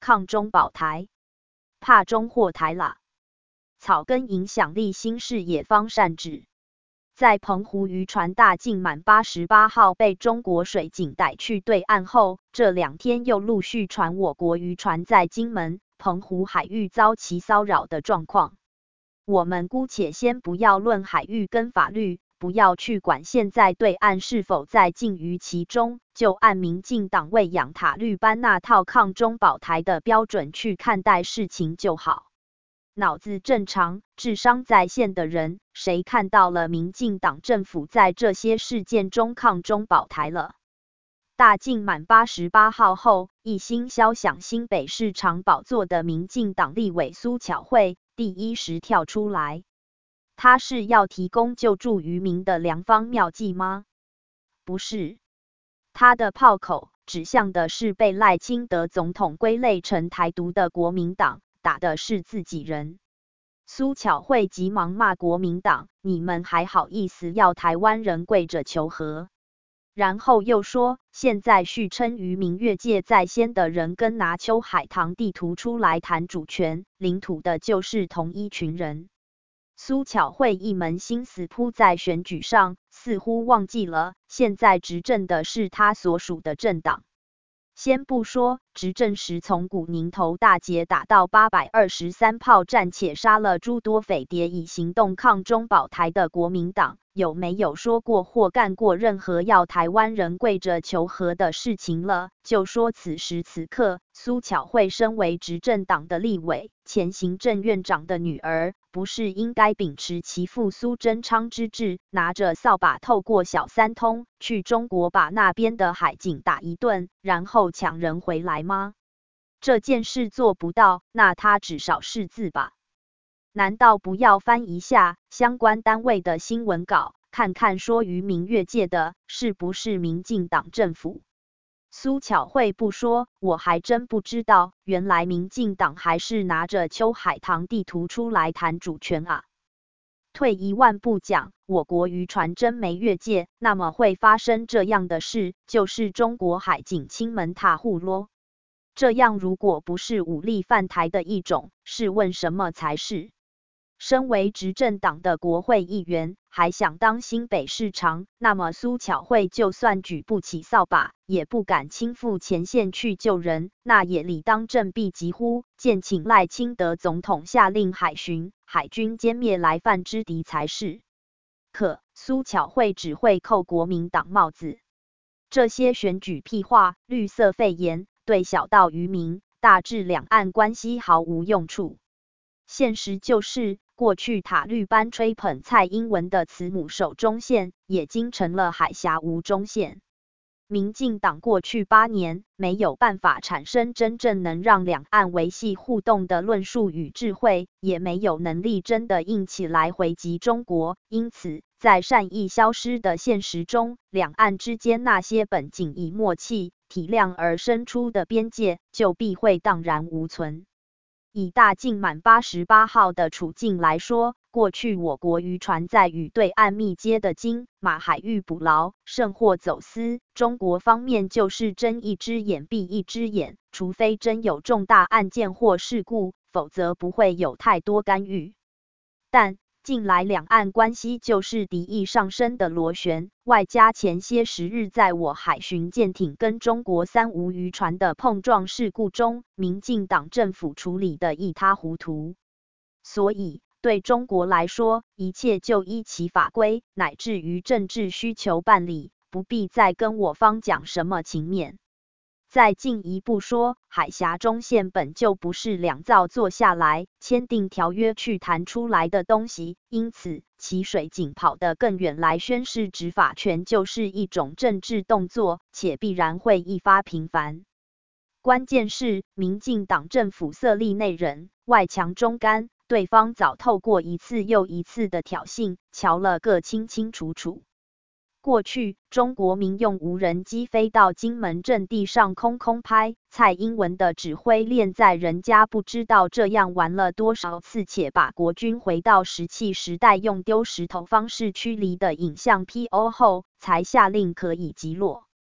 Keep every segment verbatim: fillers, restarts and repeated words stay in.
抗中保台，怕中祸台啦。草根影响力新视野方善止。在澎湖渔船大靖满八十八号被中国水警逮去对岸后，这两天又陆续传我国渔船在金门、澎湖海域遭其骚扰的状况。我们姑且先不要论海域跟法律，不要去管现在对岸是否在禁于其中，就按民进党为养塔绿班那套抗中保台的标准去看待事情就好。脑子正常、智商在线的人，谁看到了民进党政府在这些事件中抗中保台了？大靖满八十八号后，一心肖想新北市长宝座的民进党立委苏巧慧第一时跳出来，他是要提供救助渔民的良方妙计吗？不是，他的炮口指向的是被赖清德总统归类成台独的国民党。打的是自己人。苏巧慧急忙骂国民党，你们还好意思要台湾人跪着求和？然后又说，现在续称渔民越界在先的人跟拿秋海棠地图出来谈主权领土的就是同一群人。苏巧慧一门心思扑在选举上，似乎忘记了现在执政的是他所属的政党。先不说执政时从古宁头大捷打到八百二十三炮战，且杀了诸多匪谍以行动抗中保台的国民党，有没有说过或干过任何要台湾人跪着求和的事情了？就说此时此刻，苏巧慧身为执政党的立委、前行政院长的女儿，不是应该秉持其父苏贞昌之志，拿着扫把透过小三通去中国把那边的海警打一顿，然后抢人回来吗？这件事做不到，那他至少识字吧？难道不要翻一下相关单位的新闻稿，看看说渔民越界的是不是民进党政府？苏巧慧不说，我还真不知道，原来民进党还是拿着秋海棠地图出来谈主权啊。退一万步讲，我国渔船真没越界，那么会发生这样的事，就是中国海警亲门踏户咯。这样如果不是武力犯台的一种，试问什么才是？身为执政党的国会议员，还想当新北市长，那么苏巧慧就算举不起扫把，也不敢亲赴前线去救人，那也理当振臂疾呼，建请赖清德总统下令海巡、海军歼灭来犯之敌才是。可苏巧慧只会扣国民党帽子，这些选举屁话、绿色肺炎，对小到渔民，大至两岸关系毫无用处。现实就是，过去塔绿班吹捧蔡英文的慈母手中线，也经成了海峡无中线。民进党过去八年没有办法产生真正能让两岸维系互动的论述与智慧，也没有能力真的硬起来回击中国，因此在善意消失的现实中，两岸之间那些本仅以默契、体谅而生出的边界，就必会荡然无存。以大靖满八十八号的处境来说，过去我国渔船在与对岸密接的金马海域捕捞，甚或走私，中国方面就是睁一只眼闭一只眼，除非真有重大案件或事故，否则不会有太多干预。但近来两岸关系就是敌意上升的螺旋，外加前些时日在我海巡舰艇跟中国三无渔船的碰撞事故中，民进党政府处理的一塌糊涂。所以对中国来说，一切就依其法规乃至于政治需求办理，不必再跟我方讲什么情面。再进一步说，海峡中线本就不是两造坐下来签订条约去谈出来的东西，因此其水警跑得更远来宣示执法权就是一种政治动作，且必然会一发频繁。关键是民进党政府色厉内荏，外强中干，对方早透过一次又一次的挑衅，瞧了个清清楚楚。过去，中国民用无人机飞到金门阵地上空空拍，蔡英文的指挥链在人家不知道这样玩了多少次，且把国军回到石器时代用丢石头方式驱离的影像 P O 后，才下令可以击落。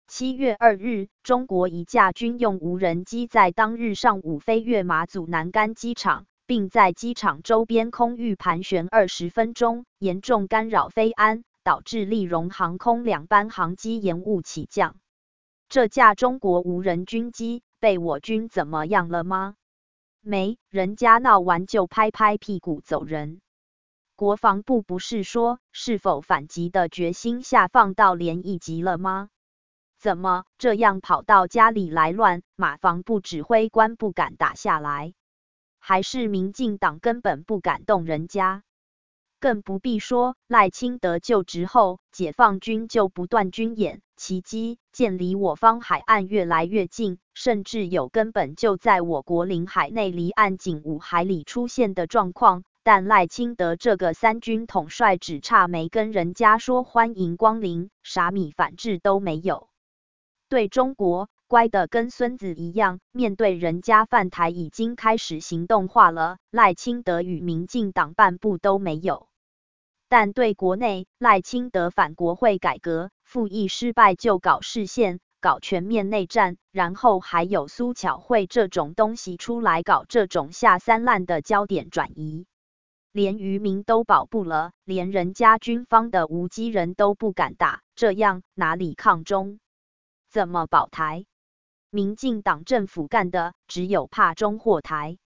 七月二日，中国一架军用无人机在当日上午飞越马祖南竿机场，并在机场周边空域盘旋二十分钟，严重干扰飞安，导致立荣航空两班航机延误起降。这架中国无人军机被我军怎么样了吗？没，人家闹完就拍拍屁股走人。国防部不是说是否反击的决心下放到连一级了吗？怎么这样跑到家里来乱？马防部指挥官不敢打下来，还是民进党根本不敢动人家？更不必说赖清德就职后，解放军就不断军演、奇迹舰离我方海岸越来越近，甚至有根本就在我国领海内离岸仅五海里出现的状况。但赖清德这个三军统帅只差没跟人家说欢迎光临，啥米反制都没有。对中国乖的跟孙子一样，面对人家犯台已经开始行动化了，赖清德与民进党半步都没有。但对国内，赖清德反国会改革，复议失败就搞释宪，搞全面内战，然后还有苏巧慧这种东西出来搞这种下三滥的焦点转移。连渔民都保不了，连人家军方的无机人都不敢打，这样哪里抗中？怎么保台？民进党政府干的只有怕中祸台。